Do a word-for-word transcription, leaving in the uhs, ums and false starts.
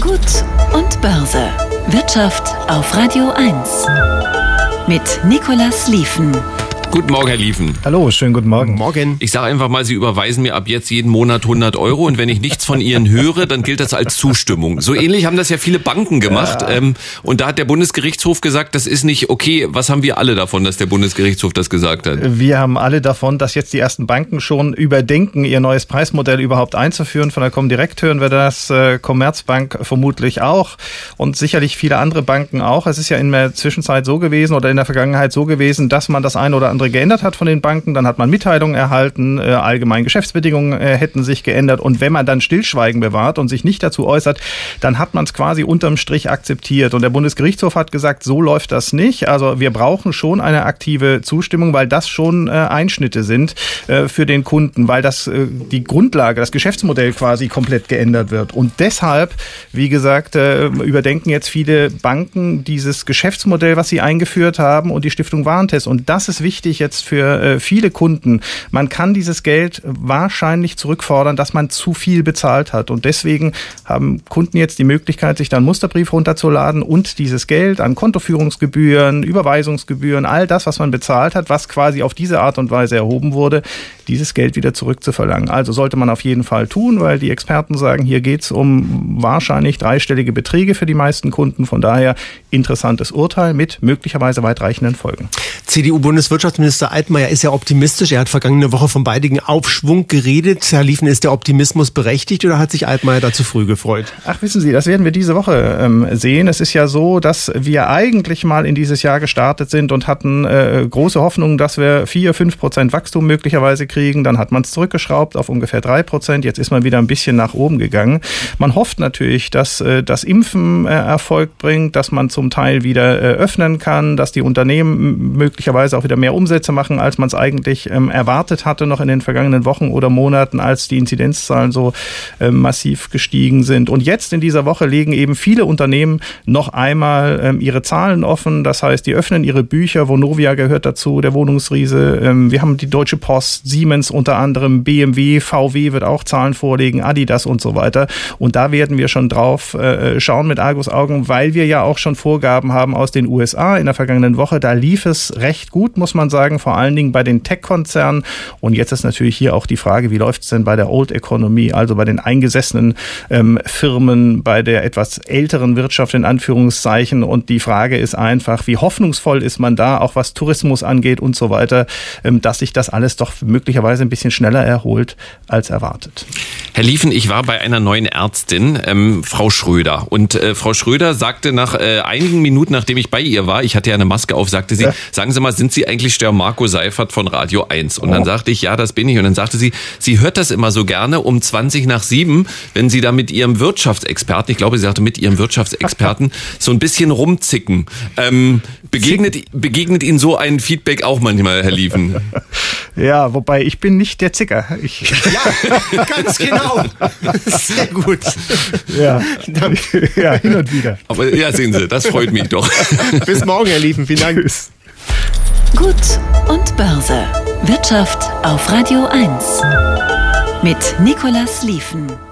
Gut und Börse. Wirtschaft auf Radio eins. Mit Nicolas Lieven. Guten Morgen, Herr Lieven. Hallo, schönen guten Morgen. Morgen. Ich sage einfach mal, Sie überweisen mir ab jetzt jeden Monat hundert Euro und wenn ich nichts von Ihnen höre, dann gilt das als Zustimmung. So ähnlich haben das ja viele Banken gemacht. Ja. Ähm, und da hat der Bundesgerichtshof gesagt, das ist nicht okay. Was haben wir alle davon, dass der Bundesgerichtshof das gesagt hat? Wir haben alle davon, dass jetzt die ersten Banken schon überdenken, ihr neues Preismodell überhaupt einzuführen. Von der Comdirect hören wir das, äh, Commerzbank vermutlich auch und sicherlich viele andere Banken auch. Es ist ja in der Zwischenzeit so gewesen oder in der Vergangenheit so gewesen, dass man das eine oder andere geändert hat von den Banken, dann hat man Mitteilungen erhalten, äh, allgemein Geschäftsbedingungen äh, hätten sich geändert und wenn man dann Stillschweigen bewahrt und sich nicht dazu äußert, dann hat man es quasi unterm Strich akzeptiert und der Bundesgerichtshof hat gesagt, so läuft das nicht, also wir brauchen schon eine aktive Zustimmung, weil das schon äh, Einschnitte sind äh, für den Kunden, weil das äh, die Grundlage, das Geschäftsmodell quasi komplett geändert wird und deshalb, wie gesagt, äh, überdenken jetzt viele Banken dieses Geschäftsmodell, was sie eingeführt haben und die Stiftung Warentest und das ist wichtig jetzt für äh, viele Kunden. Man kann dieses Geld wahrscheinlich zurückfordern, dass man zu viel bezahlt hat. Und deswegen haben Kunden jetzt die Möglichkeit, sich dann einen Musterbrief runterzuladen und dieses Geld an Kontoführungsgebühren, Überweisungsgebühren, all das, was man bezahlt hat, was quasi auf diese Art und Weise erhoben wurde, dieses Geld wieder zurückzuverlangen. Also sollte man auf jeden Fall tun, weil die Experten sagen, hier geht es um wahrscheinlich dreistellige Beträge für die meisten Kunden. Von daher interessantes Urteil mit möglicherweise weitreichenden Folgen. C D U-Bundeswirtschaftsminister Altmaier ist ja optimistisch. Er hat vergangene Woche vom baldigen Aufschwung geredet. Herr Lieven, ist der Optimismus berechtigt oder hat sich Altmaier da zu früh gefreut? Ach, wissen Sie, das werden wir diese Woche ähm, sehen. Es ist ja so, dass wir eigentlich mal in dieses Jahr gestartet sind und hatten äh, große Hoffnung, dass wir vier, fünf Prozent Wachstum möglicherweise kriegen. Dann hat man es zurückgeschraubt auf ungefähr drei Prozent. Jetzt ist man wieder ein bisschen nach oben gegangen. Man hofft natürlich, dass äh, das Impfen äh, Erfolg bringt, dass man zum Teil wieder äh, öffnen kann, dass die Unternehmen möglicherweise auch wieder mehr Umsätze machen, als man es eigentlich ähm, erwartet hatte noch in den vergangenen Wochen oder Monaten, als die Inzidenzzahlen so ähm, massiv gestiegen sind. Und jetzt in dieser Woche legen eben viele Unternehmen noch einmal ähm, ihre Zahlen offen. Das heißt, die öffnen ihre Bücher. Vonovia gehört dazu, der Wohnungsriese. Ähm, wir haben die Deutsche Post, Siemens unter anderem, B M W, V W wird auch Zahlen vorlegen, Adidas und so weiter. Und da werden wir schon drauf äh, schauen mit Argusaugen, weil wir ja auch schon Vorgaben haben aus den U S A in der vergangenen Woche. Da lief es recht gut, muss man sagen, vor allen Dingen bei den Tech-Konzernen. Und jetzt ist natürlich hier auch die Frage, wie läuft es denn bei der Old Economy, also bei den eingesessenen ähm, Firmen, bei der etwas älteren Wirtschaft in Anführungszeichen. Und die Frage ist einfach, wie hoffnungsvoll ist man da, auch was Tourismus angeht und so weiter, ähm, dass sich das alles doch möglicherweise ein bisschen schneller erholt als erwartet. Herr Lieven, ich war bei einer neuen Ärztin, ähm, Frau Schröder. Und äh, Frau Schröder sagte nach äh, einigen Minuten, nachdem ich bei ihr war, ich hatte ja eine Maske auf, sagte sie, ja. Sagen Sie mal, sind Sie eigentlich Stern Marco Seifert von Radio eins? Und oh. dann sagte ich, ja, das bin ich. Und dann sagte sie, sie hört das immer so gerne um zwanzig nach sieben, wenn Sie da mit Ihrem Wirtschaftsexperten, ich glaube, sie sagte mit Ihrem Wirtschaftsexperten, so ein bisschen rumzicken. Ähm, begegnet, begegnet Ihnen so ein Feedback auch manchmal, Herr Lieven? Ja, wobei ich bin nicht der Zicker. Ich ja, ganz genau. Sehr gut. Ja, ja, hin und wieder. Aber ja, sehen Sie, das freut mich doch. Bis morgen, Herr Lieven. Vielen Dank. Tschüss. Gut und Börse. Wirtschaft auf Radio eins. Mit Nicolas Lieven.